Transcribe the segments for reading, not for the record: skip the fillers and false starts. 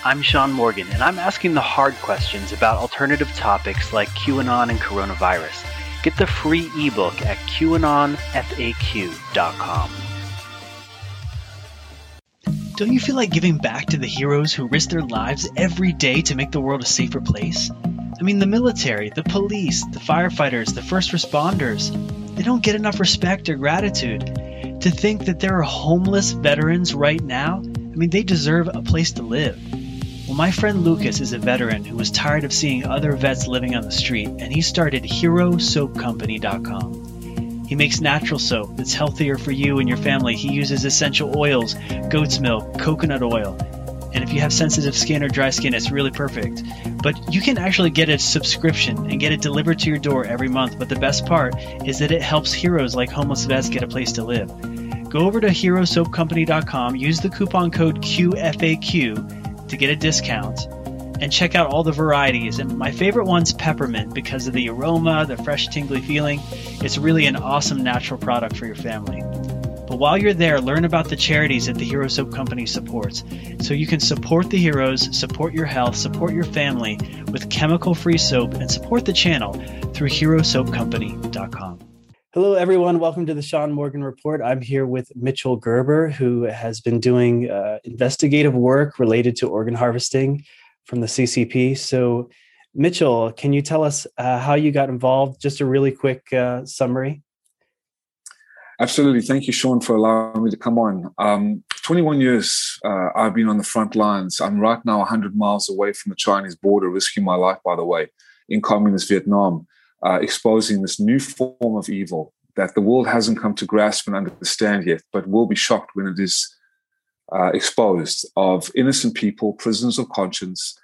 I'm Sean Morgan, and I'm asking the hard questions about alternative topics like QAnon and coronavirus. Get the free ebook at QAnonFAQ.com. Don't you feel like giving back to the heroes who risk their lives every day to make the world a safer place? I mean, the military, the police, the firefighters, the first responders, they don't get enough respect or gratitude. To think that there are homeless veterans right now, I mean, they deserve a place to live. Well, my friend Lucas is a veteran who was tired of seeing other vets living on the street, and he started HeroSoapCompany.com. He makes natural soap that's healthier for you and your family. He uses essential oils, goat's milk, coconut oil. And if you have sensitive skin or dry skin, it's really perfect. But you can actually get a subscription and get it delivered to your door every month. But the best part is that it helps heroes like homeless vets get a place to live. Go over to HeroSoapCompany.com, use the coupon code QFAQ to get a discount, and check out all the varieties. And my favorite one's peppermint because of the aroma, the fresh tingly feeling. It's really an awesome natural product for your family. But while you're there, learn about the charities that the Hero Soap Company supports. So you can support the heroes, support your health, support your family with chemical-free soap, and support the channel through HeroSoapCompany.com. Hello, everyone. Welcome to the Sean Morgan Report. I'm here with Mitchell Gerber, who has been doing investigative work related to organ harvesting from the CCP. So, Mitchell, can you tell us how you got involved? Just a really quick summary. Absolutely. Thank you, Sean, for allowing me to come on. 21 years I've been on the front lines. I'm right now 100 miles away from the Chinese border, risking my life, by the way, in communist Vietnam, exposing this new form of evil that the world hasn't come to grasp and understand yet, but will be shocked when it is exposed, of innocent people, prisoners of conscience,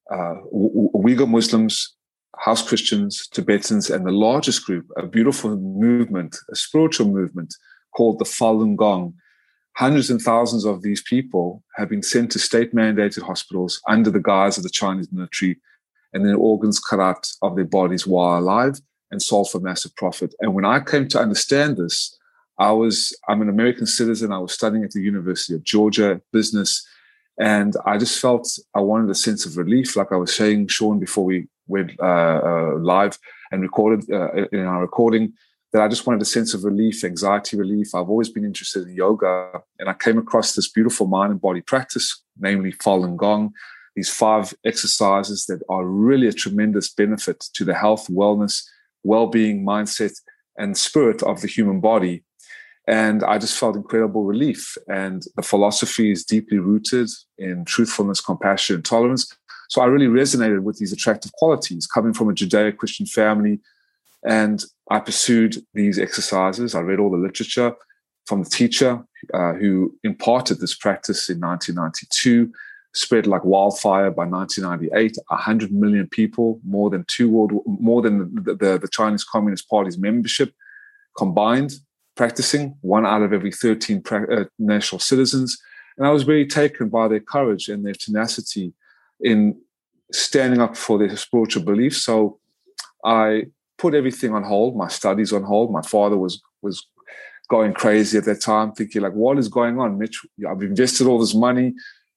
Uyghur Muslims, House Christians, Tibetans, and the largest group, a beautiful movement, a spiritual movement called the Falun Gong. Hundreds and thousands of these people have been sent to state-mandated hospitals under the guise of the Chinese military, and their organs cut out of their bodies while alive and sold for massive profit. And when I came to understand this, I'm an American citizen. I was studying at the University of Georgia, business, and I just felt I wanted a sense of relief, like I was saying, Sean, before we went live and recorded in our recording, that I just wanted a sense of relief, anxiety relief. I've always been interested in yoga, and I came across this beautiful mind and body practice, namely Falun Gong, these 5 exercises that are really a tremendous benefit to the health, wellness, well-being, mindset, and spirit of the human body. And I just felt incredible relief. And the philosophy is deeply rooted in truthfulness, compassion, and tolerance. So I really resonated with these attractive qualities coming from a Judeo-Christian family. And I pursued these exercises. I read all the literature from the teacher who imparted this practice in 1992, spread like wildfire by 1998, 100 million people, more than the Chinese Communist Party's membership combined, practicing, 1 out of every 13 national citizens. And I was very taken by their courage and their tenacity in standing up for their spiritual beliefs. So I put everything on hold, my studies on hold. My father was going crazy at that time, thinking like, what is going on, Mitch? I've invested all this money.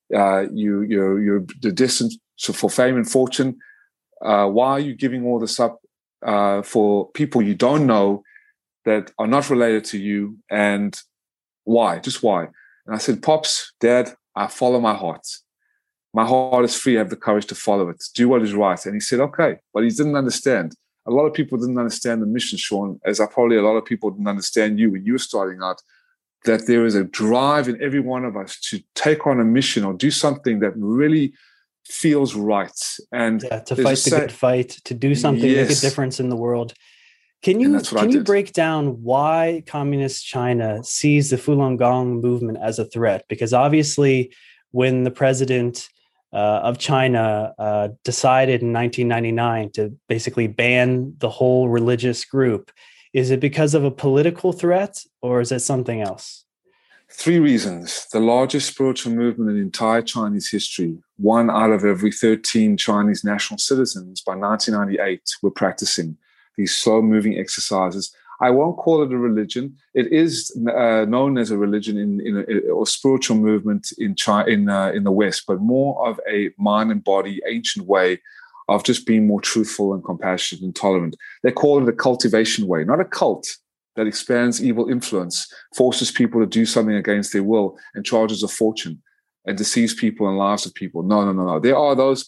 You're destined for fame and fortune. Why are you giving all this up for people you don't know that are not related to you? And why? Just why? And I said, Pops, Dad, I follow my heart. My heart is free. I have the courage to follow it. Do what is right. And he said, okay. But he didn't understand. A lot of people didn't understand the mission, Sean, as probably a lot of people didn't understand you when you were starting out, that there is a drive in every one of us to take on a mission or do something that really feels right. And to fight the good fight, to do something, make a difference in the world. Can you break down why Communist China sees the Falun Gong movement as a threat? Because obviously when the president of China decided in 1999 to basically ban the whole religious group, is it because of a political threat or is it something else? 3 reasons. The largest spiritual movement in entire Chinese history, 1 out of every 13 Chinese national citizens by 1998 were practicing these slow-moving exercises I won't call it a religion. It is known as a religion or spiritual movement in the West, but more of a mind and body, ancient way of just being more truthful and compassionate and tolerant. They call it a cultivation way, not a cult that expands evil influence, forces people to do something against their will, and charges a fortune and deceives people and lives of people. No. There are those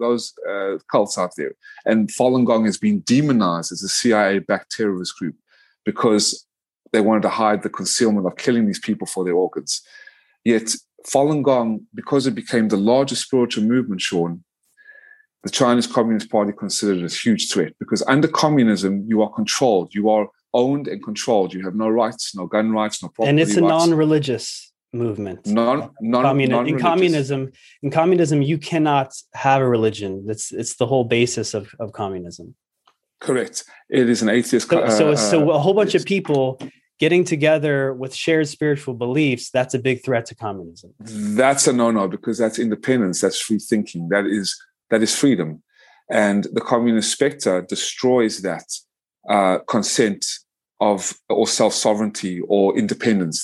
cults out there. And Falun Gong has been demonized as a CIA-backed terrorist group because they wanted to hide the concealment of killing these people for their organs. Yet Falun Gong, because it became the largest spiritual movement, Sean, the Chinese Communist Party considered it a huge threat, because under communism, you are controlled. You are owned and controlled. You have no rights, no gun rights, no property rights. And it's a non-religious movement. Non-religious. In communism, you cannot have a religion. It's the whole basis of communism. Correct. It is an atheist. So a whole bunch of people getting together with shared spiritual beliefs, that's a big threat to communism. That's a no-no, because that's independence. That's free thinking. That is freedom. And the communist spectre destroys that consent of or self-sovereignty or independence.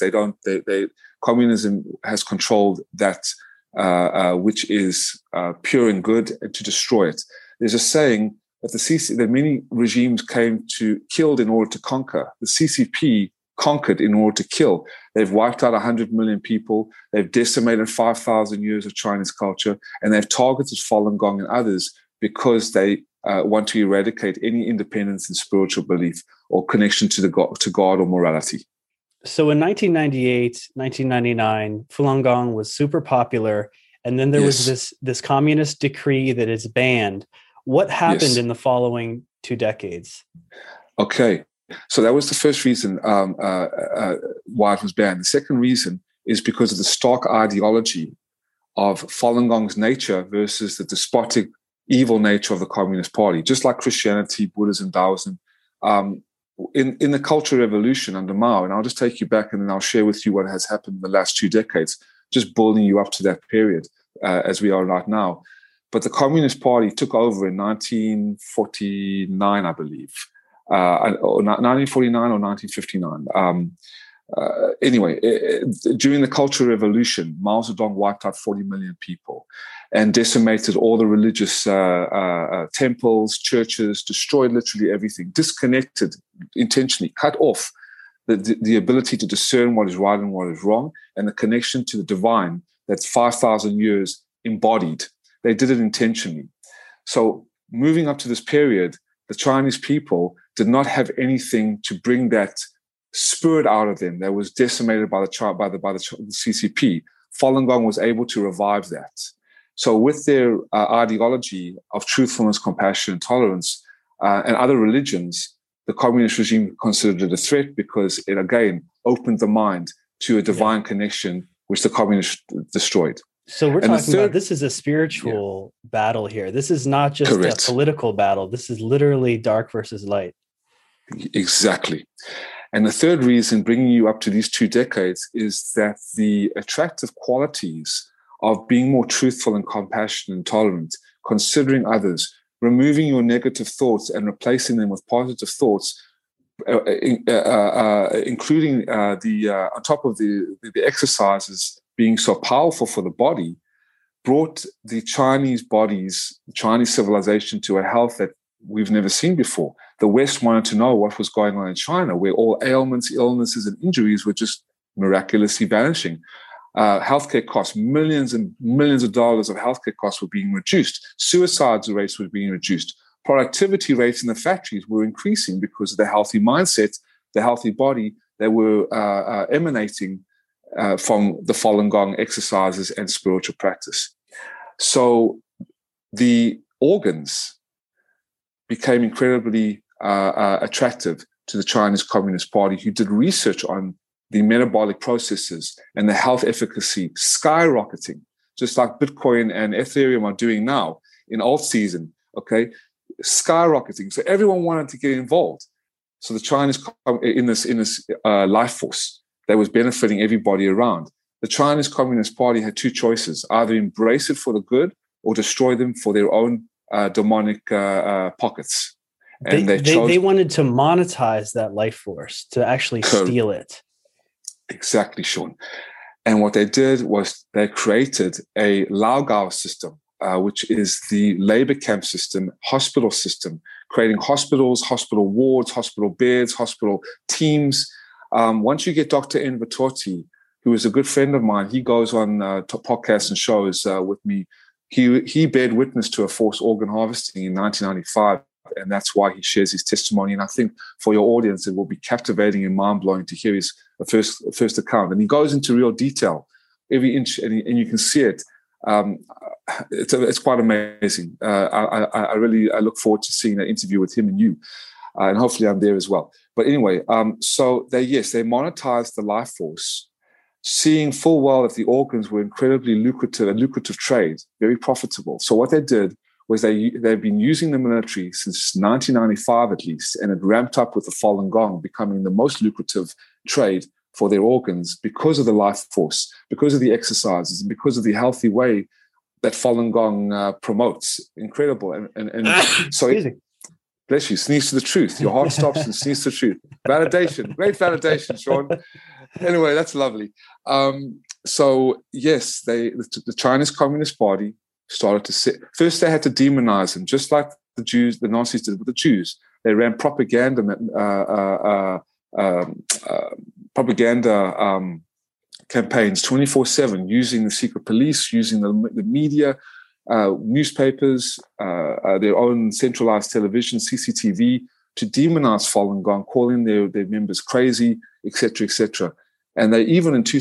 Communism has controlled that which is pure and good, and to destroy it. There's a saying that many regimes killed in order to conquer. The CCP conquered in order to kill. They've wiped out 100 million people. They've decimated 5,000 years of Chinese culture, and they've targeted Falun Gong and others because they want to eradicate any independence in spiritual belief or connection to God or morality. So in 1998, 1999, Falun Gong was super popular, and then there was this communist decree that it's banned. What happened in the following 2 decades? Okay, so that was the first reason why it was banned. The second reason is because of the stark ideology of Falun Gong's nature versus the despotic, evil nature of the Communist Party. Just like Christianity, Buddhism, Taoism, in the Cultural Revolution under Mao, and I'll just take you back and then I'll share with you what has happened in the last 2 decades, just building you up to that period as we are right now. But the Communist Party took over in 1949, I believe, or 1949 or 1959. Anyway, during the Cultural Revolution, Mao Zedong wiped out 40 million people and decimated all the religious temples, churches, destroyed literally everything, disconnected, intentionally cut off the ability to discern what is right and what is wrong, and the connection to the divine that's 5,000 years embodied. They did it intentionally. So moving up to this period, the Chinese people did not have anything to bring that spirit out of them that was decimated by the CCP. Falun Gong was able to revive that. So with their ideology of truthfulness, compassion, and tolerance, and other religions, the communist regime considered it a threat because it, again, opened the mind to a divine connection, which the communists destroyed. So we're talking about, this is a spiritual battle here. This is not just a political battle. This is literally dark versus light. Exactly. And the third reason, bringing you up to these 2 decades, is that the attractive qualities of being more truthful and compassionate and tolerant, considering others, removing your negative thoughts and replacing them with positive thoughts, including on top of the exercises being so powerful for the body, brought the Chinese civilization to a health that we've never seen before. The West wanted to know what was going on in China, where all ailments, illnesses, and injuries were just miraculously vanishing. Healthcare costs, millions and millions of dollars of healthcare costs were being reduced. Suicide rates were being reduced. Productivity rates in the factories were increasing because of the healthy mindset, the healthy body that were emanating from the Falun Gong exercises and spiritual practice. So the organs became incredibly attractive to the Chinese Communist Party, who did research on the metabolic processes and the health efficacy skyrocketing, just like Bitcoin and Ethereum are doing now in alt season, okay? Skyrocketing. So everyone wanted to get involved. So the Chinese, in this life force that was benefiting everybody around, the Chinese Communist Party had 2 choices: either embrace it for the good or destroy them for their own demonic pockets. And they wanted to monetize that life force, to actually steal it. Exactly, Sean. And what they did was they created a Laogao system, which is the labor camp system, hospital system, creating hospitals, hospital wards, hospital beds, hospital teams. Once you get Dr. Enver Tohti, who is a good friend of mine, he goes on podcasts and shows with me. He bared witness to a forced organ harvesting in 1995, and that's why he shares his testimony. And I think for your audience, it will be captivating and mind-blowing to hear his first account. And he goes into real detail, every inch, and you can see it. It's quite amazing. I really look forward to seeing that interview with him and you, and hopefully I'm there as well. But anyway, so they monetized the life force, seeing full well that the organs were incredibly lucrative, a lucrative trade, very profitable. So what they did was they've been using the military since 1995 at least, and it ramped up with the Falun Gong becoming the most lucrative trade for their organs because of the life force, because of the exercises, and because of the healthy way that Falun Gong promotes. Incredible. And so, bless you, sneeze to the truth. Your heart stops and sneeze to the truth. Validation, great validation, Sean. Anyway, that's lovely. So yes, the Chinese Communist Party started to sit. First, they had to demonize them, just like the Jews, the Nazis did with the Jews. They ran propaganda campaigns 24/7, using the secret police, using the media, newspapers, their own centralized television, CCTV, to demonize Falun Gong, calling their members crazy, etc., etc. And they even in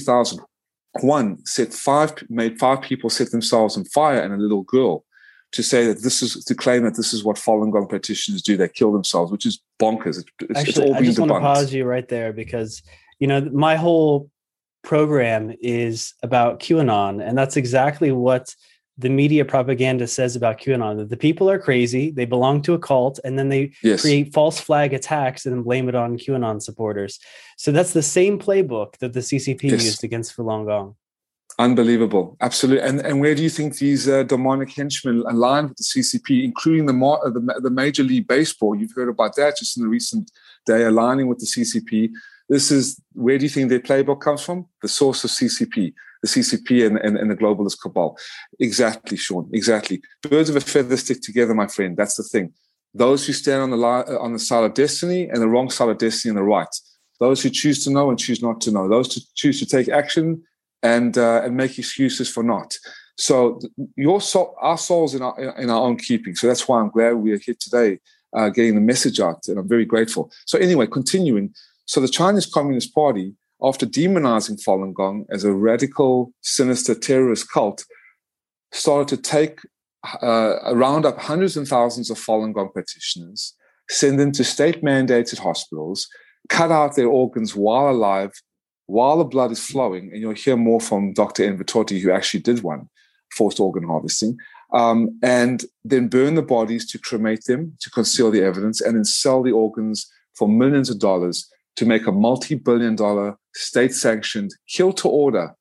2001 made five people set themselves on fire, and a little girl, to say that to claim that this is what Falun Gong practitioners do. They kill themselves, which is bonkers. It's all I just want to pause you right there, because my whole program is about QAnon, and that's exactly what the media propaganda says about QAnon, that the people are crazy, they belong to a cult, and then they create false flag attacks and then blame it on QAnon supporters. So that's the same playbook that the CCP used against Falun Gong. Unbelievable. Absolutely. And where do you think these demonic henchmen align with the CCP, including the Major League Baseball? You've heard about that just in the recent day, aligning with the CCP. Where do you think their playbook comes from? The source of CCP, the CCP and the globalist cabal. Exactly, Sean. Exactly. Birds of a feather stick together, my friend. That's the thing. Those who stand on the side of destiny and the wrong side of destiny on the right. Those who choose to know and choose not to know. Those who choose to take action and make excuses for not. So our soul's in our own keeping. So that's why I'm glad we are here today, getting the message out, and I'm very grateful. So anyway, continuing. So the Chinese Communist Party, after demonizing Falun Gong as a radical, sinister terrorist cult, started to round up hundreds and thousands of Falun Gong practitioners, send them to state-mandated hospitals, cut out their organs while alive, while the blood is flowing. And you'll hear more from Dr. Enver Tohti, who actually did one, forced organ harvesting, and then burn the bodies to cremate them, to conceal the evidence, and then sell the organs for millions of dollars to make a multi-billion-dollar state-sanctioned kill-to-order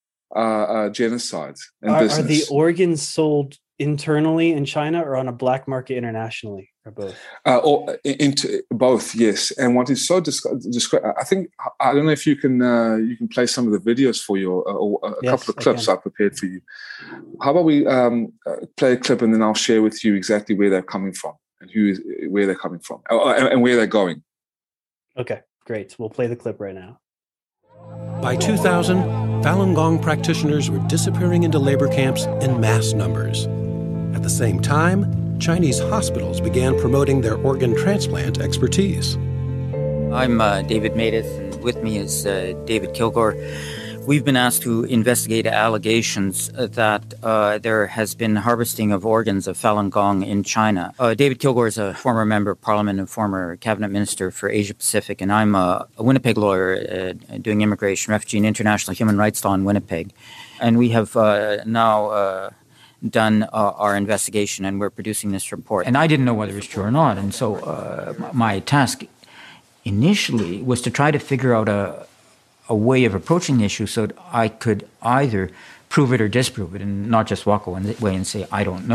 genocide and business. Are the organs sold internally in China or on a black market internationally, or both? Or into both, yes. And what is so I think, I don't know if you can play some of the videos for you, or a couple of clips I prepared for you. How about we play a clip, and then I'll share with you exactly where they're coming from and where they're coming from and where they're going. Okay, great. We'll play the clip right now. By 2000, Falun Gong practitioners were disappearing into labor camps in mass numbers. At the same time, Chinese hospitals began promoting their organ transplant expertise. I'm David Matus, and with me is David Kilgore. We've been asked to investigate allegations that there has been harvesting of organs of Falun Gong in China. David Kilgore is a former member of Parliament and former cabinet minister for Asia Pacific, and I'm a Winnipeg lawyer doing immigration, refugee, and international human rights law in Winnipeg. And we have now done our investigation, and we're producing this report. And I didn't know whether it was true or not, and so my task initially was to try to figure out a way of approaching the issue so that I could either prove it or disprove it and not just walk away and say, I don't know.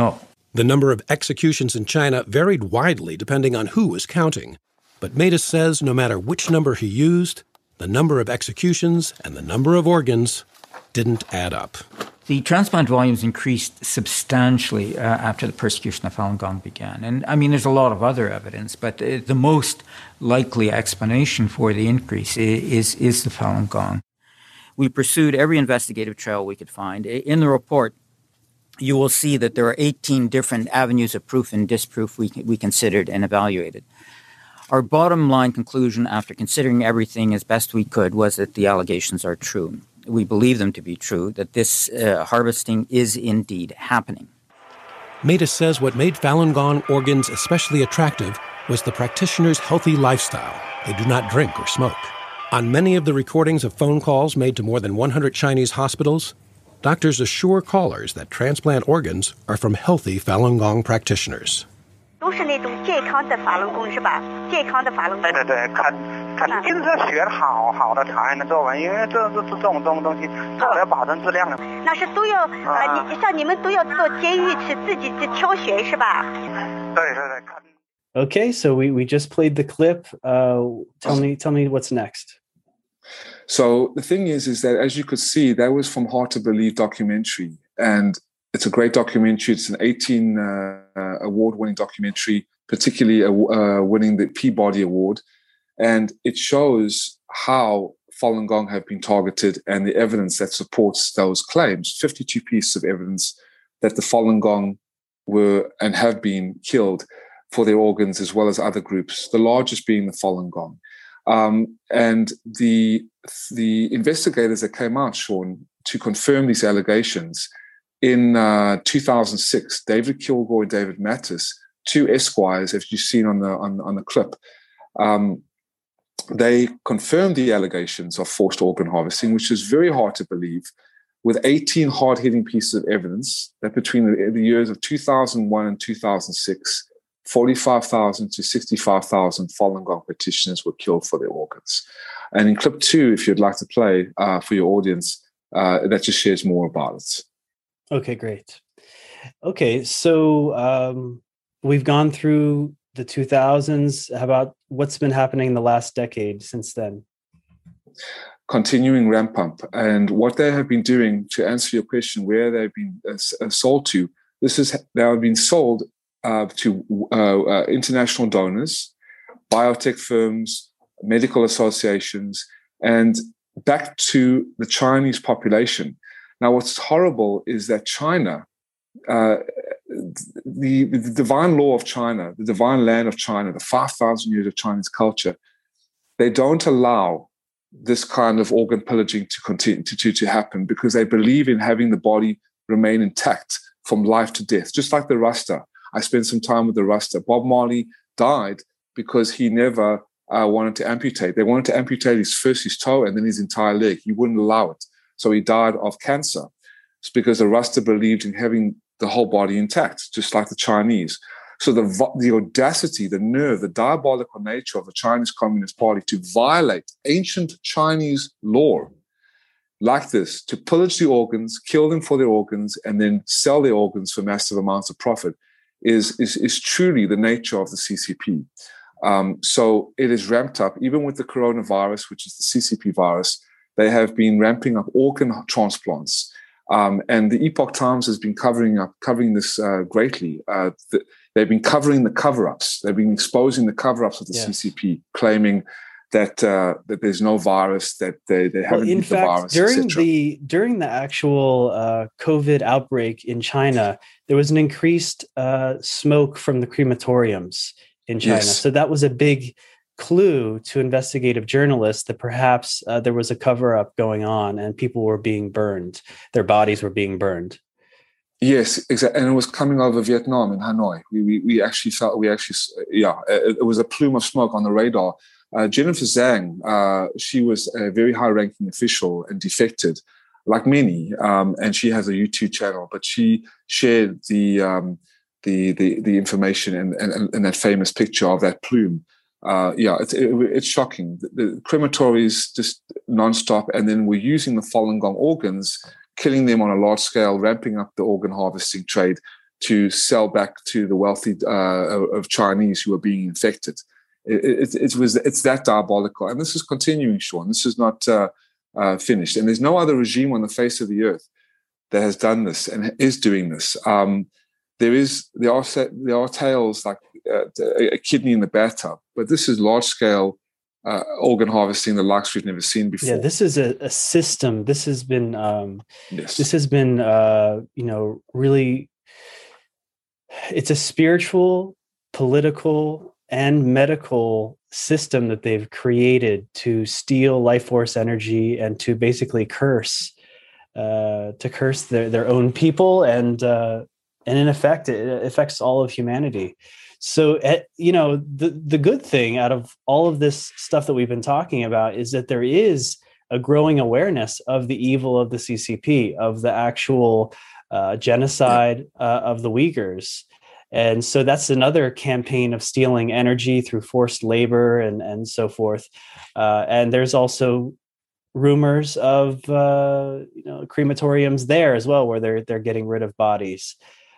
The number of executions in China varied widely depending on who was counting. But Mattis says no matter which number he used, the number of executions and the number of organs didn't add up. The transplant volumes increased substantially after the persecution of Falun Gong began. And I mean, there's a lot of other evidence, but the most likely explanation for the increase is the Falun Gong. We pursued every investigative trail we could find. In the report, you will see that there are 18 different avenues of proof and disproof we considered and evaluated. Our bottom line conclusion, after considering everything as best we could, was that the allegations are true. We believe them to be true, that this harvesting is indeed happening. Mattis says what made Falun Gong organs especially attractive was the practitioners' healthy lifestyle. They do not drink or smoke. On many of the recordings of phone calls made to more than 100 Chinese hospitals, doctors assure callers that transplant organs are from healthy Falun Gong practitioners. 都是那种健康的法轮功是吧？健康的法轮功。对，看听说学的好的才能做完，因为这种东西做了保证质量的。那是都要像你们都要做监狱去自己去挑选是吧？对。 Okay, so we just played the clip. Tell me what's next. So the thing is that as you could see, that was from Hard to Believe documentary, and it's a great documentary. It's an 18 award-winning documentary, particularly winning the Peabody Award. And it shows how Falun Gong have been targeted and the evidence that supports those claims. 52 pieces of evidence that the Falun Gong were and have been killed for their organs, as well as other groups, the largest being the Falun Gong. And the investigators that came out, Sean, to confirm these allegations, in 2006, David Kilgore and David Mattis, two esquires, as you've seen on the clip, they confirmed the allegations of forced organ harvesting, which is very hard to believe, with 18 hard-hitting pieces of evidence that between the years of 2001 and 2006, 45,000 to 65,000 Falun Gong practitioners were killed for their organs. And in clip 2, if you'd like to play for your audience, that just shares more about it. Okay, great. Okay, so we've gone through the 2000s. How about what's been happening in the last decade since then? Continuing ramp up. And what they have been doing, to answer your question, where they've been sold to, they have been sold to international donors, biotech firms, medical associations, and back to the Chinese population. Now, what's horrible is that China, the divine law of China, the divine land of China, the 5,000 years of Chinese culture, they don't allow this kind of organ pillaging to continue to happen, because they believe in having the body remain intact from life to death, just like the Rasta. I spent some time with the Rasta. Bob Marley died because he never wanted to amputate. They wanted to amputate his toe and then his entire leg. He wouldn't allow it. So he died of cancer. It's because the Rasta believed in having the whole body intact, just like the Chinese. So the audacity, the nerve, the diabolical nature of the Chinese Communist Party to violate ancient Chinese law like this, to pillage the organs, kill them for their organs, and then sell their organs for massive amounts of profit is truly the nature of the CCP. So it is ramped up, even with the coronavirus, which is the CCP virus. They have been ramping up organ transplants. And the Epoch Times has been covering this greatly. They've been covering the cover-ups. They've been exposing the cover-ups of the CCP, claiming that there's no virus, that they haven't in beat the fact, virus, during the actual COVID outbreak in China, there was an increased smoke from the crematoriums in China. Yes. So that was a big clue to investigative journalists that perhaps there was a cover-up going on and people were being burned. Their bodies were being burned. Yes, exactly. And it was coming over Vietnam in Hanoi. We actually felt, it was a plume of smoke on the radar. Jennifer Zhang, she was a very high-ranking official and defected, like many, and she has a YouTube channel, but she shared the information and that famous picture of that plume. It's shocking. The crematories just nonstop, and then we're using the Falun Gong organs, killing them on a large scale, ramping up the organ harvesting trade to sell back to the wealthy of Chinese who are being infected. It's that diabolical, and this is continuing, Sean. This is not finished, and there's no other regime on the face of the earth that has done this and is doing this. There are tales like a kidney in the bathtub, but this is large scale organ harvesting, the likes we've never seen before. Yeah, this is a system. This has been really. It's a spiritual, political, and medical system that they've created to steal life force energy and to basically curse their own people, and in effect, it affects all of humanity. So, the good thing out of all of this stuff that we've been talking about is that there is a growing awareness of the evil of the CCP, of the actual genocide of the Uyghurs. And so that's another campaign of stealing energy through forced labor and so forth. And there's also rumors of crematoriums there as well, where they're getting rid of bodies.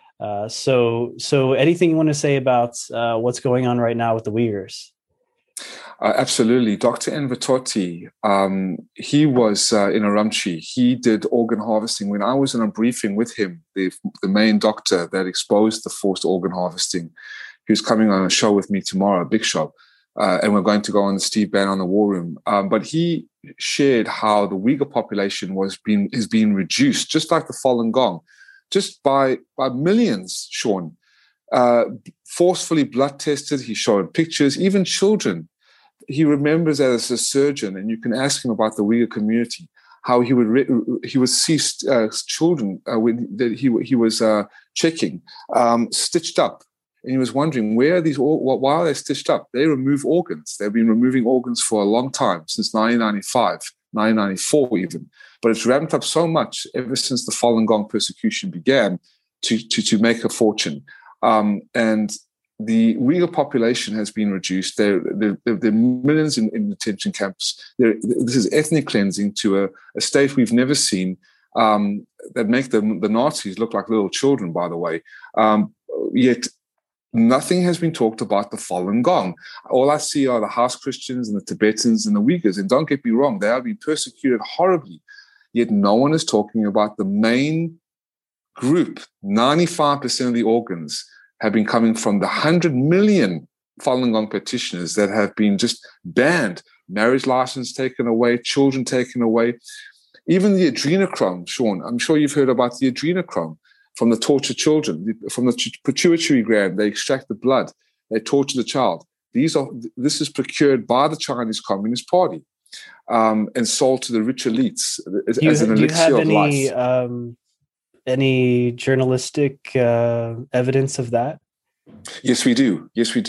So anything you want to say about what's going on right now with the Uyghurs? Absolutely. Dr. Enver Tohti, he was in Urumqi. He did organ harvesting. When I was in a briefing with him, the main doctor that exposed the forced organ harvesting, he was coming on a show with me tomorrow, a big show, and we're going to go on the Steve Bannon on the War Room. But he shared how the Uyghur population is being reduced, just like the Falun Gong, just by millions, Sean. Forcefully blood tested. He showed pictures, even children. He remembers as a surgeon, and you can ask him about the Uyghur community, how he would see children when he was checking, stitched up, and he was wondering why are they stitched up? They remove organs. They've been removing organs for a long time, since 1995, 1994 even. But it's ramped up so much ever since the Falun Gong persecution began to make a fortune. And the Uyghur population has been reduced. There are millions in detention camps. This is ethnic cleansing to a state we've never seen, that make the Nazis look like little children, by the way. Yet nothing has been talked about the Falun Gong. All I see are the house Christians and the Tibetans and the Uyghurs. And don't get me wrong, they have been persecuted horribly. Yet no one is talking about the main group. 95% of the organs have been coming from the 100 million Falun Gong petitioners that have been just banned, marriage license taken away, children taken away. Even the adrenochrome, Sean, I'm sure you've heard about the adrenochrome from the tortured children, from the pituitary gland. They extract the blood, they torture the child. This is procured by the Chinese Communist Party and sold to the rich elites as an elixir of life. Any journalistic evidence of that? Yes, we do.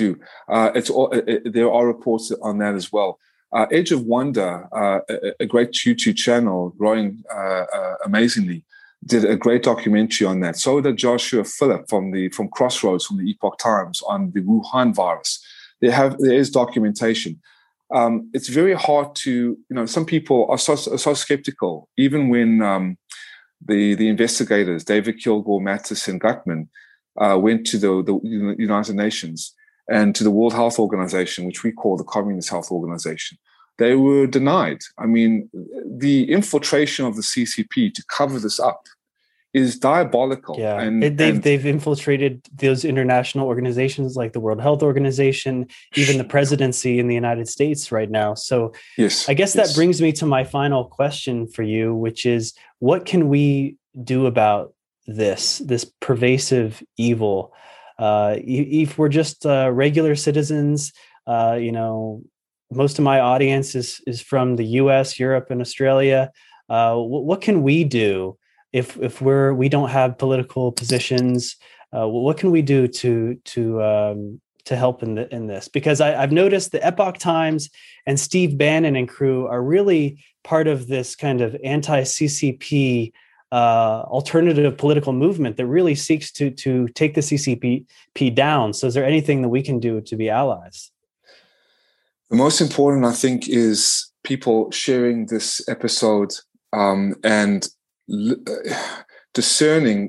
There are reports on that as well. Edge of Wonder, a great YouTube channel growing amazingly, did a great documentary on that. So did Joshua Phillip from Crossroads, from the Epoch Times, on the Wuhan virus. There is documentation. It's very hard to, some people are so skeptical, even when the investigators, David Kilgore, Mattis, and Gutman, went to the United Nations and to the World Health Organization, which we call the Communist Health Organization. They were denied. I mean, the infiltration of the CCP to cover this up is diabolical. Yeah, they've infiltrated those international organizations like the World Health Organization, even the presidency in the United States right now. So yes, I guess that brings me to my final question for you, which is, what can we do about this pervasive evil? If we're just regular citizens, most of my audience is from the US, Europe, and Australia. What can we do if we don't have political positions? What can we do to help in this? Because I've noticed the Epoch Times and Steve Bannon and crew are really part of this kind of anti-CCP alternative political movement that really seeks to take the CCP down. So is there anything that we can do to be allies? The most important, I think, is people sharing this episode and discerning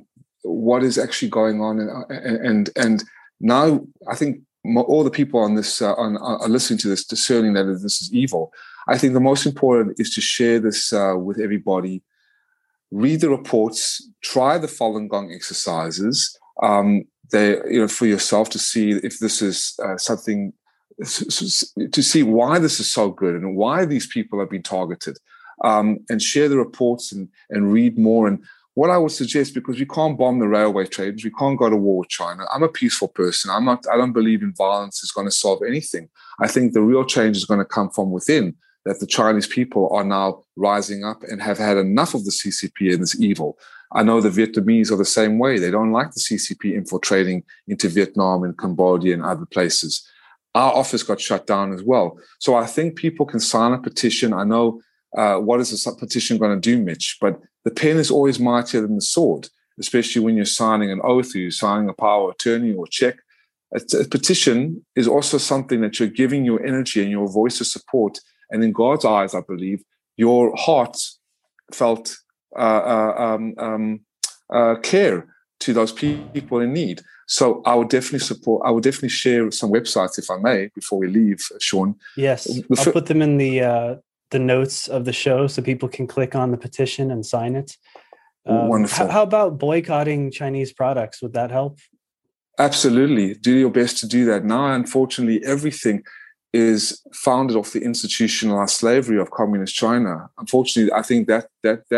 what is actually going on, and now I think all the people on this are listening to this, discerning that this is evil. I think the most important is to share this with everybody. Read the reports, try the Falun Gong exercises, for yourself to see if this is something, to see why this is so good and why these people have been targeted, and share the reports and read more. And what I would suggest, because we can't bomb the railway trains, we can't go to war with China. I'm a peaceful person. I don't believe in violence is going to solve anything. I think the real change is going to come from within, that the Chinese people are now rising up and have had enough of the CCP and this evil. I know the Vietnamese are the same way. They don't like the CCP infiltrating into Vietnam and Cambodia and other places. Our office got shut down as well. So I think people can sign a petition. I know what is this petition going to do, Mitch? But the pen is always mightier than the sword, especially when you're signing an oath or you're signing a power of attorney or check. A petition is also something that you're giving your energy and your voice of support. And in God's eyes, I believe, your heart felt care to those people in need. So I would definitely share some websites, if I may, before we leave, Sean. Yes, I'll put them in the notes of the show so people can click on the petition and sign it. Wonderful. How about boycotting Chinese products? Would that help? Absolutely. Do your best to do that. Now, unfortunately, everything is founded off the institutionalized slavery of communist China. Unfortunately, I think that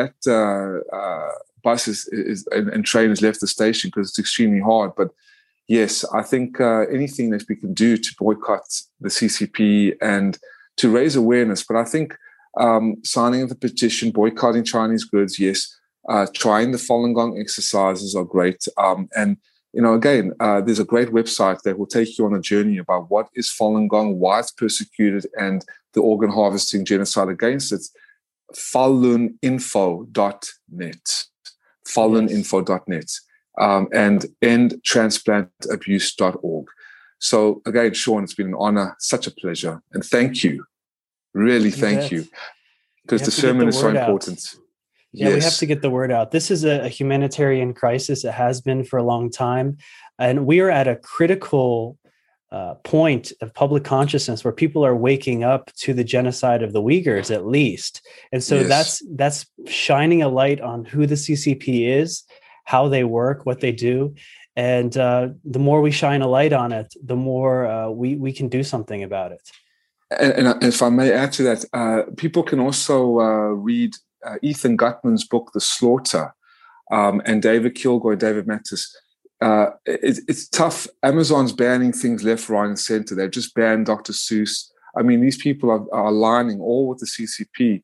bus is and train has left the station because it's extremely hard. But yes, I think anything that we can do to boycott the CCP and to raise awareness. But I think signing the petition, boycotting Chinese goods, yes. Trying the Falun Gong exercises are great. And again, there's a great website that will take you on a journey about what is Falun Gong, why it's persecuted, and the organ harvesting genocide against it. faluninfo.net. faluninfo.net. And endtransplantabuse.org. So again, Sean, it's been an honor, such a pleasure. And thank you. Really, thank you. Because the sermon is so important. Yeah, we have to get the word out. This is a humanitarian crisis. It has been for a long time. And we are at a critical point of public consciousness where people are waking up to the genocide of the Uyghurs, at least. And so that's shining a light on who the CCP is, how they work, what they do. And the more we shine a light on it, the more we can do something about it. And if I may add to that, people can also read Ethan Gutman's book, The Slaughter, and David Kilgour, David Mattis. It's tough. Amazon's banning things left, right, and center. They've just banned Dr. Seuss. I mean, these people are aligning all with the CCP.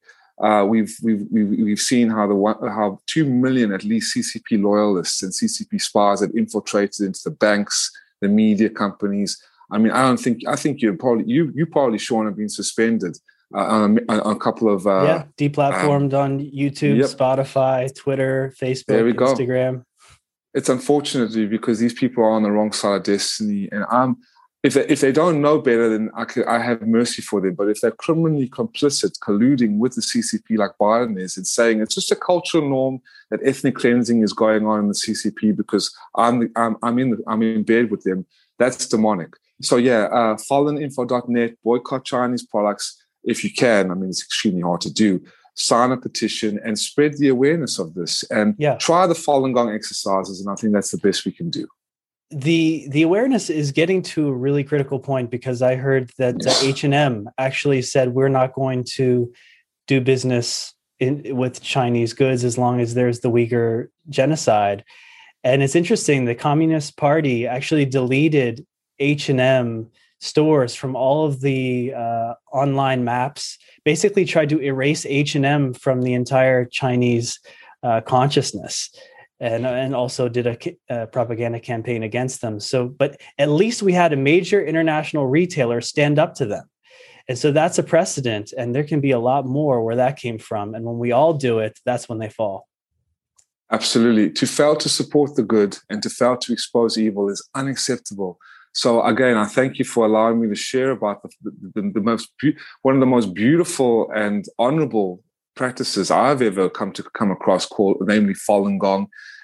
We've seen how 2 million at least CCP loyalists and CCP spies have infiltrated into the banks, the media companies. I mean, I think you probably, Sean, have been suspended on a couple of deplatformed on YouTube, Spotify, Twitter, Facebook, Instagram. It's unfortunate because these people are on the wrong side of destiny, and if they don't know better, then I have mercy for them. But if they're criminally complicit, colluding with the CCP like Biden is, and saying it's just a cultural norm that ethnic cleansing is going on in the CCP because I'm in bed with them, that's demonic. So faluninfo.net, boycott Chinese products if you can. I mean, it's extremely hard to do. Sign a petition and spread the awareness of this, and try the Falun Gong exercises. And I think that's the best we can do. The awareness is getting to a really critical point, because I heard that H&M actually said we're not going to do business with Chinese goods as long as there's the Uyghur genocide. And it's interesting, the Communist Party actually deleted H&M stores from all of the online maps, basically tried to erase H&M from the entire Chinese consciousness, and also did a propaganda campaign against them. So, but at least we had a major international retailer stand up to them. And so that's a precedent, and there can be a lot more where that came from. And when we all do it, that's when they fall. Absolutely. To fail to support the good and to fail to expose evil is unacceptable. So again, I thank you for allowing me to share about one of the most beautiful and honorable practices I've ever come across, namely Falun Gong.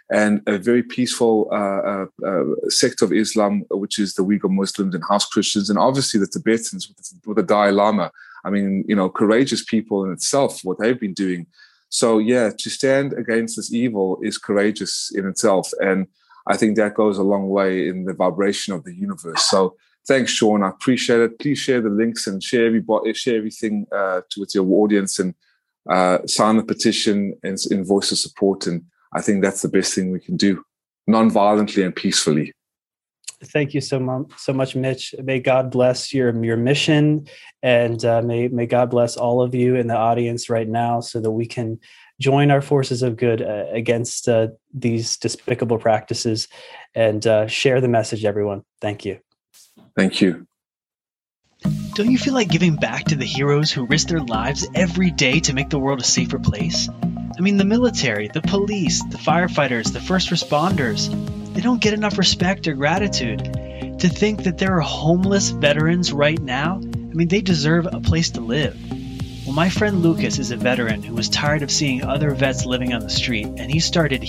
and a very peaceful sect of Islam, which is the Uyghur Muslims and house Christians, and obviously the Tibetans with the Dalai Lama. I mean, courageous people in itself, what they've been doing. So yeah, to stand against this evil is courageous in itself. And I think that goes a long way in the vibration of the universe. So thanks, Sean. I appreciate it. Please share the links and share everything with your audience, and sign the petition in voice of support. And I think that's the best thing we can do, non-violently and peacefully. Thank you so much, Mitch. May God bless your mission, and may God bless all of you in the audience right now, so that we can join our forces of good against these despicable practices, and share the message, everyone. Thank you. Thank you. Don't you feel like giving back to the heroes who risk their lives every day to make the world a safer place? I mean, the military, the police, the firefighters, the first responders, they don't get enough respect or gratitude. To think that there are homeless veterans right now, I mean, they deserve a place to live. Well, my friend Lucas is a veteran who was tired of seeing other vets living on the street, and he started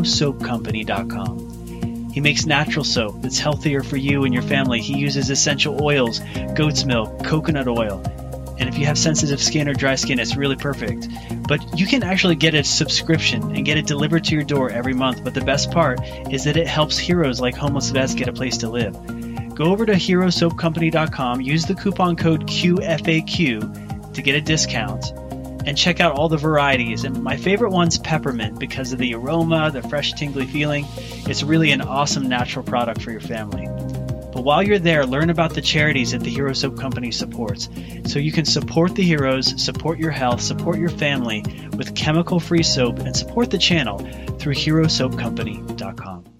HeroSoapCompany.com. He makes natural soap that's healthier for you and your family. He uses essential oils, goat's milk, coconut oil. And if you have sensitive skin or dry skin, it's really perfect. But you can actually get a subscription and get it delivered to your door every month. But the best part is that it helps heroes like homeless vets get a place to live. Go over to HeroSoapCompany.com, use the coupon code QFAQ to get a discount, and check out all the varieties. And my favorite one's peppermint because of the aroma, the fresh tingly feeling. It's really an awesome natural product for your family. But while you're there, learn about the charities that the Hero Soap Company supports, so you can support the heroes, support your health, support your family with chemical-free soap, and support the channel through HeroSoapCompany.com.